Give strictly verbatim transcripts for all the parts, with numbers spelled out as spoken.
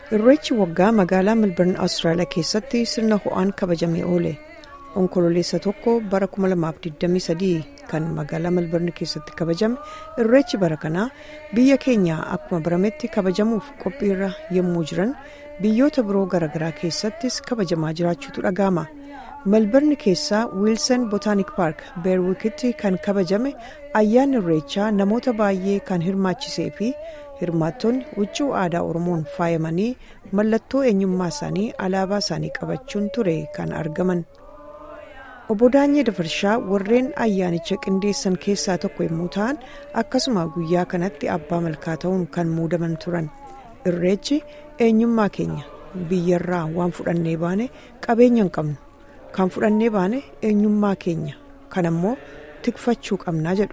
Irreechi waggaa magaalaa Melbourne Austraaliyaa keessatti sirna ho'aan kabajamee oole. Onkololeessa tokko bara kuma lamaaf digdamii sadii kan magaalaa Melbourne keessatti kabajame irreechi bara kanaa biyya keenya akkuma barametti kabajamuuf qophiirra yommuu jiran biyyoota biroo garaagaraa keessattis kabajamaa jiraachuutu dhaga'ama. Melbourne keessaa Wilson Botanic Park Berwick'tti kan kabajame ayyaanni irreechaa namoota baay'ee kan hirmaachisee fi hirmaattonni huccuu aadaa Oromoon faayamanii mallattoo eenyummaa isaanii alaabaa isaanii qabachuun ture kan argaman. Obbo Daanyee Dafarshaa warreen ayyaanicha qindeessan keessaa tokko yommuu ta'an akkasuma guyyaa kanatti abbaa malkaa ta'uun kan muudaman turan. Irreechi eenyummaa keenya biyyarraa waan fudhannee baane qabeenya hin qabnu. Kan fudhannee baane eenyummaa keenya kan ammoo tikfachuu qabnaa jedhu.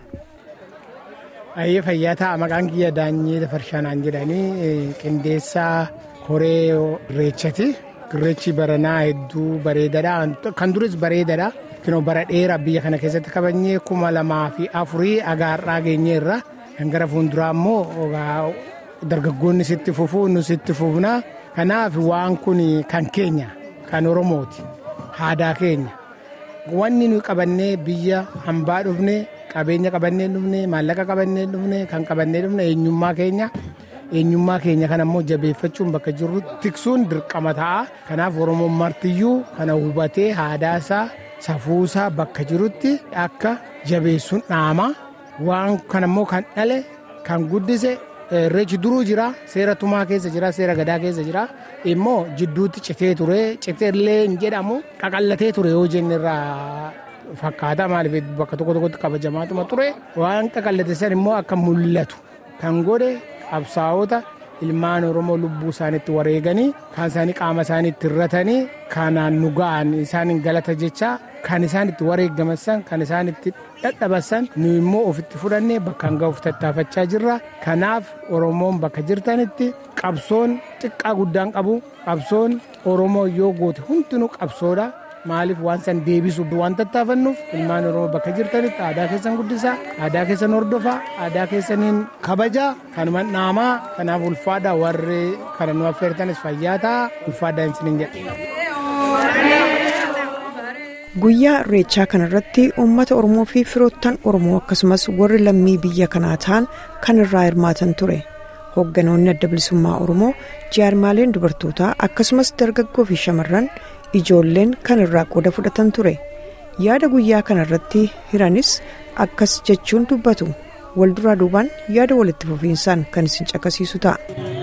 Ayyee fayyaa ta'a maqaan kiyya Daanyee Dafarshaanaan jedhanii qindeessaa koree irreechati. Irreechi baranaa hedduu bareedaadha. Kan duris bareedaadha. Kinoo bara dheeraa biyya kana keessatti kabajnee kuma lamaa fi afurii agaarraa geenyeerra. Kan gara fuulduraa immoo dargaggoonni sitti fufuu nu sitti fufna. Kanaaf waan kun kan keenya kan Oromooti. Aadaa keenya. Wanni nuyi qabannee biyya hambaa dhufne qabeenya qabannee dhufne maallaqa qabannee dhufne kan qabannee dhufne eenyummaa keenya. Eenyummaa keenya kan ammoo jabeeffachuun bakka jirru tiksuun dirqama ta'a. Kanaaf Oromoon martiyyuu kana hubatee aadaasaa safuusaa bakka jirutti akka jabeessuun dhaama. Waan kan ammoo kan dhale kan guddise irreechi duruu jira. Seera tumaa keessa jira. Seera gadaa keessa jira. Immoo jidduutti citee ture. Citeellee hin jedhamu qaqallatee ture yoo jenne irraa fakkaata maaliif bakka tokko tokkotti kabajamaatuma ture. Waan qaqallate san immoo akka mul'atu kan godhe. Qabsaa'ota ilmaan Oromoo lubbuu isaaniitti wareeganii kan isaanii qaama isaaniitti irratanii kanaan nu ga'an isaaniin galata jecha kan isaaniitti wareegaman kan isaaniitti dadhabasan nu immoo ofitti fudhannee bakka ga'uuf tattaafachaa jirra. Kanaaf Oromoon bakka jirtanitti qabsoon xiqqaa guddaan qabu qabsoon Oromoo yoo goote hundinuu qabsoodha. Maaliif waan san deebisuuf waan tattaafannuuf ilmaan Oromoo bakka jirtanitti aadaa keessan guddisaa, aadaa keessan hordofaa, aadaa keessaniin kabajaa, kanumaan dhaamaa, kanaaf ulfaadhaa warri kana nu affeertanis fayyaa ta'a ulfaadhaan isiniin jedha. Guyyaa irreechaa kanarratti uummata Oromoo fi firoottan Oromoo akkasumas warri lammii biyya kanaa ta'an kan irraa hirmaatan ture. Hoogganoonni adda bilisummaa Oromoo, jaarmaaleen dubartootaa akkasumas dargaggoo fi shamarran ijoolleen kan irraa qooda fudhatan ture. Yaada guyyaa kanarratti hiranis akkas jechuun dubbatu. Walduraa duubaan yaada walitti fufiinsaan kan isin caqasiisu ta'a.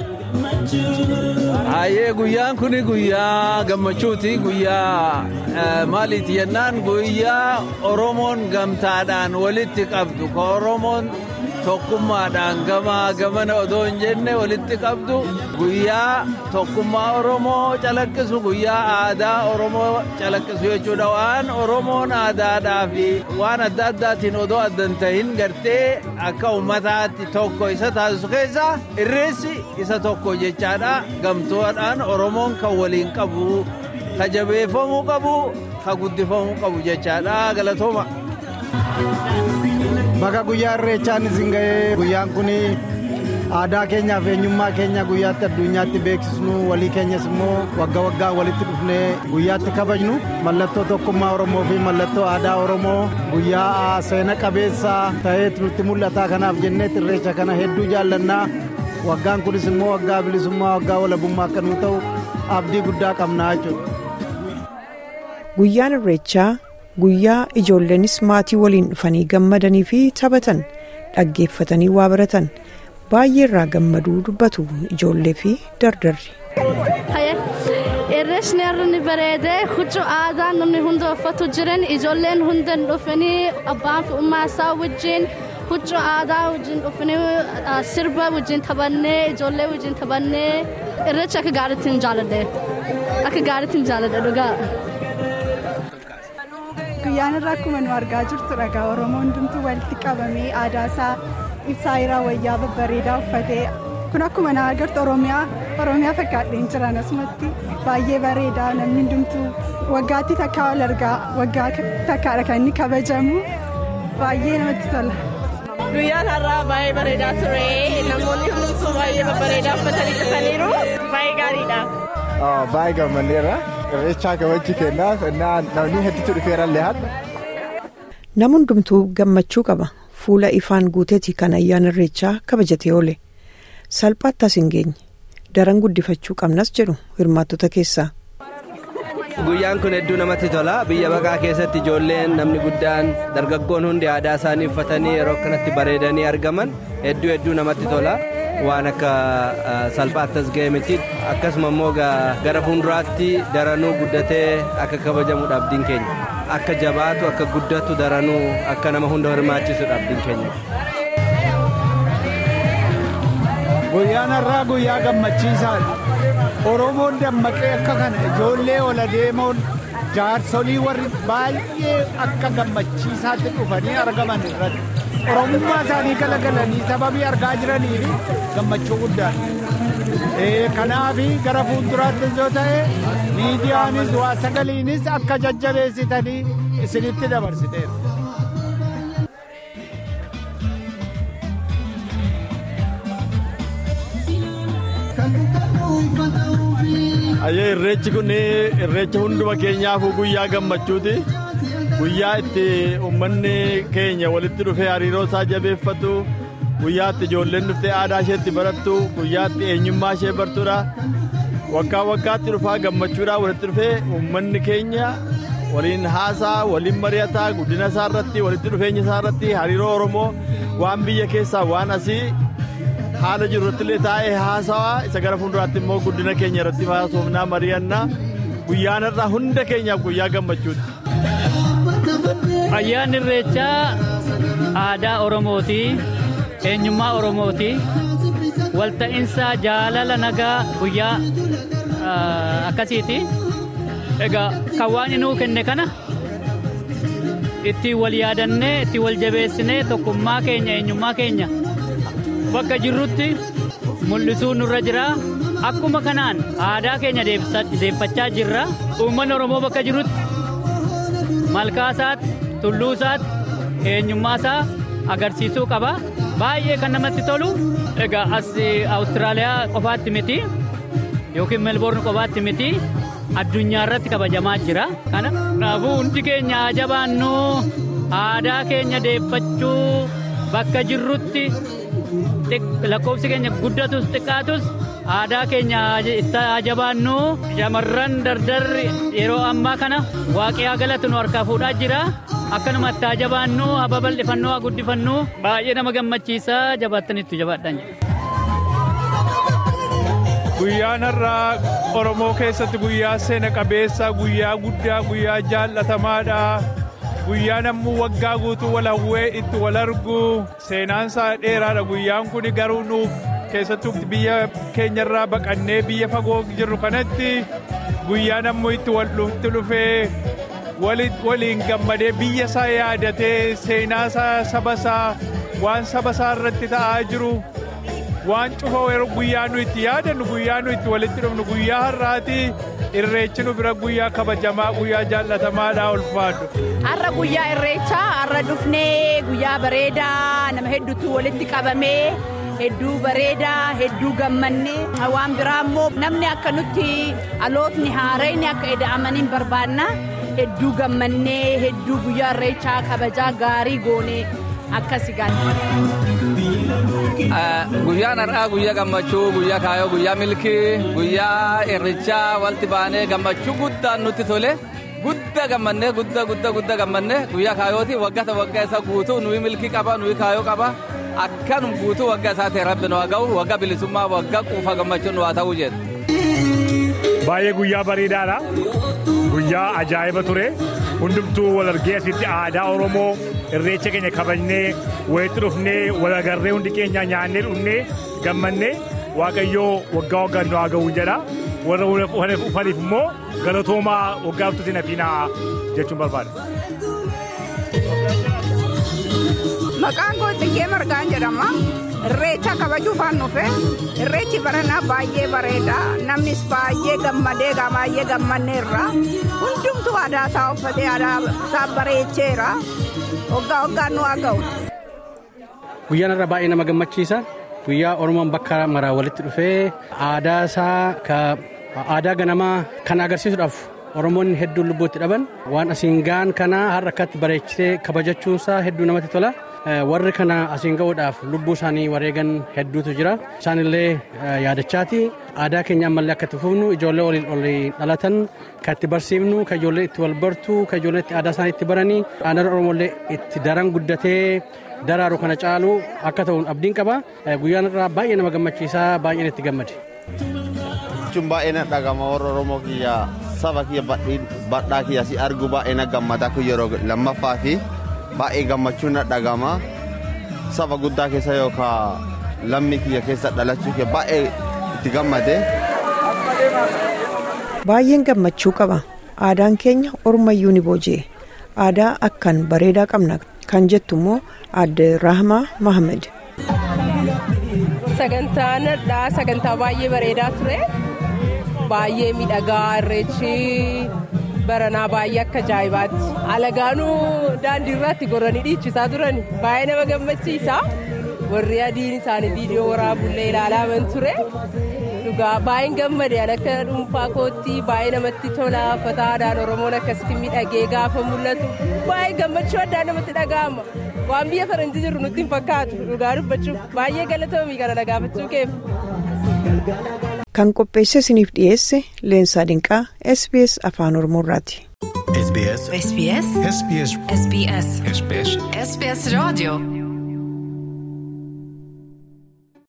Haayee guyyaan kun guyyaa gammachuuti. Guyyaa maaliiti jennaan guyyaa Oromoon gamtaadhaan walitti qabdu ka Oromoon tokkummaadhaan gamaa gamana odoo hin jenne walitti qabdu guyyaa tokkummaa Oromoo calaqqisu guyyaa aadaa Oromoo calaqqisu jechuudha. Waan Oromoon aadaadhaa fi waan adda addaatiin odoo addan tahin gartee akka uummataatti tokko isa taasisu keessaa irreessi isa tokko jechaadha. Gamtoodhaan Oromoon kan waliin qabu ka jabeeffamuu qabu ka guddifamuu qabu jechaadha. Galatooma. Bakka guyyaa irreechaan isin ga'ee guyyaan kun aadaa keenyaa fi eenyummaa keenya guyyaatti addunyaatti beeksisnu walii keenyas immoo waggaa waggaa walitti dhufnee guyyaatti kabajnu mallattoo tokkummaa Oromoo fi mallattoo aadaa Oromoo guyyaa seena qabeessaa ta'eetu nutti mul'ata. Kanaaf jenneetti irreecha kana hedduu jaallannaa. Waggaan kunis immoo waggaa bilisummaa waggaa walabummaa akka nu ta'u abdii guddaa qabnaa jechuudha. Guyyaan irreechaa guyyaa ijoolleenis maatii waliin dhufanii gammadanii fi taphatan dhaggeeffatanii waa baratan baay'ee irraa gammaduu dubbatu ijoollee fi dardarri. Irreechni irratti bareedee huccuu aadaa namni hunda uffatu jiran ijoolleen hundan dhufanii abbaan fi ummaa isaa wajjin huccuu aadaa wajjin dhufanii sirba wajjin taphannee ijoollee wajjin taphannee irreecha akka gaariitti jaalladhe akka gaariitti jaalladhe dhugaa. Guyyaan irraa akkuma nu argaa jirtu dhagaa Oromoon hundumtuu walitti qabamee aadaa isaa ibsaa irraa wayyaa babbareedaa uffatee kun akkuma na agartu Oromiyaa Oromiyaa fakkaatee jiran asumatti baay'ee bareedaa namni hundumtuu waggaatti takkaa wal argaa waggaa takkaadha kan inni kabajamu baay'ee namatti tola. Guyyaan har'aa baay'ee bareedaa ture namoonni hundumtuu baay'ee babbareedaa uffatanii dhufaniiru. baay'ee gaariidha. Baay'ee gammanneerra. Irreechaa kabajji kennaaf namni hedduutu dhufeerallee haadha. Nama hundumtuu gammachuu qaba. Fuula ifaan guuteeti kan ayyaana irreechaa kabajatee oole. Salphaatti as hin geenye. Daran guddifachuu qabnas jedhu hirmaattota keessaa. Guyyaan kun hedduu namatti tola. Biyya baqaa keessatti ijoolleen namni guddaan dargaggoon hundi aadaa isaanii uffatanii yeroo akkanatti bareedanii argaman hedduu hedduu namatti tola. Waan akka salphaatti as ga'e miti. Akkasuma immoo gara fuulduraatti daranuu guddatee akka kabajamuudha abdiin keenya. Akka jabaatu akka guddatu daranuu akka nama hunda hirmaachisuudha abdiin keenya. Guyyaan har'aa guyyaa gammachiisaadha. Oromoon dammaqee akka kana ijoollee ola deemuun jaarsolii warri baay'ee akka gammachiisaatti dhufanii argaman irratti oromummaa isaanii galagalanii sababii argaa jiraniif gammachuu guddaa. Kanaaf gara fuulduraatti yoo ta'e miidiyaanis waa sagaliinis akka jajjabeessitanii isinitti dabarsiteera. Ayyee irreechi kun irreecha hunduma keenyaafuu guyyaa gammachuuti. Guyyaa itti uummanni keenya walitti dhufee hariiroo isaa jabeeffatu. Guyyaa itti ijoolleen dhuftee aadaa isheetti barattu. Guyyaa itti eenyummaa ishee bartuudha. Waggaa waggaatti dhufaa gammachuudhaan walitti dhufee uummanni keenya waliin haasaa waliin mari'ataa guddina isaa irratti walitti dhufeenya isaa irratti hariiroo Oromoo waan biyya keessaa waan asii. Haala jirurratti illee taa'ee haasawaa isa gara fuulduraatti immoo guddina keenya irratti haasofnaa mari'annaa guyyaan irraa hunda keenyaaf guyyaa gammachuuti. Ayyaanni irreechaa aadaa Oromooti, eenyummaa Oromooti, walta'iinsa jaalala nagaa guyyaa akkasiiti. Egaa kan waan inuu kenne kana itti wal yaadannee itti wal jabeessinee tokkummaa keenya eenyummaa keenya. Bakka jirrutti mul'isuu nurra jira. Akkuma kanaan aadaa keenya deeffachaa jirra. Uummanni Oromoo bakka jirrutti malkaasaatti, tulluusaatti, eenyummaasaa agarsiisuu qaba. Baay'ee kan namatti tolu. Egaa as Awustiraaliyaa qofaatti miti yookiin Melbourne qofaatti miti addunyaa irratti kabajamaa jira. Kanaafuu hundi keenya jabaannu aadaa keenya deeffachuu bakka jirrutti. Lakkoofsi keenya guddatus xiqqaatus aadaa keenya itti jabaannu shamarran dardarri yeroo ammaa kana waaqaa galatu nu harkaa fuudhaa jira. Akkanuma itti jabaannu haa babal'ifannu haa guddifannu baay'ee nama gammachiisa jabaattanitti jabaadhaan. Guyyaan har'aa Oromoo keessatti guyyaa seena qabeessa guyyaa guddaa guyyaa jaallatamaadha. Guyyaan ammoo waggaa guutuu wal hawwee itti wal argu seenaansaa dheeraadha. Guyyaan kun garuu nuuf keessattuu biyya keenyarraa baqannee biyya fagoo jirru kanatti guyyaan ammoo itti wal dhufee waliin gammadee biyya isaa yaadatee seenaasaa saba isaa waan saba isaa irratti ta'aa jiru waan cufa yeroo guyyaa nu itti yaadannu guyyaa nu itti walitti dhufnu guyyaa har'aati. Irreechi nu bira guyyaa kabajamaa guyyaa jaallatamaadhaa ulfaadhu. Har'a guyyaa irreechaa har'a dhufnee guyyaa bareedaa nama hedduutu walitti qabamee hedduu bareedaa hedduu gammannee waan biraa immoo namni akka nutti alootni haarayni akka eda'amaniin barbaanna hedduu gammannee hedduu guyyaa irreechaa kabajaa gaarii goonee akkasi gaana. Guyyaan har'aa guyyaa gammachuu guyyaa kaayoo guyyaa milkii guyyaa irreechaa walitti baanee gammachuu guddaan nutti tole guddaa gammannee guddaa guddaa guddaa gammannee guyyaa kaayooti waggaa waggaa isa guutuu nuyi milkii qaba nuyi kaayoo qaba akkanum guutuu waggaa isaa ta'e rabbi nu haa ga'u waggaa bilisummaa waggaa quufa gammachuu nu haa ta'uu jedhu. Baay'ee guyyaa bareedaadha. Guyyaa ajaa'iba ture. Hundumtuu wal argee asitti aadaa Oromoo irreecha keenya kabajnee walitti dhufnee wal agarree hundi keenya nyaannee dhufnee gammannee Waaqayyoo waggaa waggaan nu haa ga'u jedha. Warra ufaniif immoo galatoomaa waggaa dhuftuutti nafiinaa jechuun barbaada. Maqaan koo Xiqqee Margaan jedhama. Irreecha kabajuufaan dhufe irreechi baranaa baay'ee bareeda namnis baay'ee gammadee baay'ee gammanneerra hundumtuu aadaa isaa uffatee aadaa isaa bareecheera waggaa waggaan nu haa ga'u. Guyyaan irra baay'ee nama gammachiisa guyyaa Oromoon bakka maraa walitti dhufee aadaa isaa ka aadaa ganamaa kan agarsiisuudhaaf Oromoonni hedduun lubbuutti dhaban waan asiin gaan kana har'a akkatti bareechitee kabajachuunsaa hedduu namatti tola. Warri kana asiin ga'uudhaaf lubbuu isaanii wareegan hedduutu jira. Isaanillee yaadachaati aadaa keenya ammallee akka itti fufnu ijoollee waliin olii dhalatan kan itti barsiifnu kan ijoollee itti wal bartu kan ijoollee itti aadaa isaanii itti baranii aadaan Oromollee itti daran guddatee daraaru kana caalu akka ta'uun abdiin qaba. Guyyaan irraa baay'ee nama gammachiisaa baay'een itti gammade. Jechuun baay'ee na dhagama warra Oromoo kiyyaa saba kiyya badhaa kiyya si argu baay'ee na gammadaa kun yeroo lammaffaa fi baay'ee gammachuun na dhagama saba guddaa keessa yookaan lammii kiyya keessa dhalachuu kiyya baay'ee itti gammade. Baay'een gammachuu qaba. Aadaan keenya Oromayyuu ni booji'e. Aadaa akkan bareedaa qabna kan jettu immoo aadde Rahmaa Mahammad. Sagantaan dhaa sagantaa baay'ee bareedaa ture. Baay'ee miidhagaa irreechi baranaa baay'ee akka ajaa'ibaatti alagaanuu daandii irratti goranii dhiichisaa turani baay'ee nama gammachiisa warri adiin isaanii viidiyoo waraabullee ilaalaman ture dhugaa baay'een gammadeen akka dhuunfaa kootti baay'ee namatti tola uffata aadaan Oromoon akkasitti miidhagee gaafa mul'atu baay'ee gammachuu addaa namatti dhaga'ama waan biyya faranjii jirru nutti hin fakkaatu dhugaa dubbachuuf baay'ee galatoomii kana dhagaafachuu keef. Kan qopheesse isiniif dhiyeesse Leensaa Dinqaa S B S Afaan Oromoorraati. S B S S B S S B S S B S S B S S B S Radio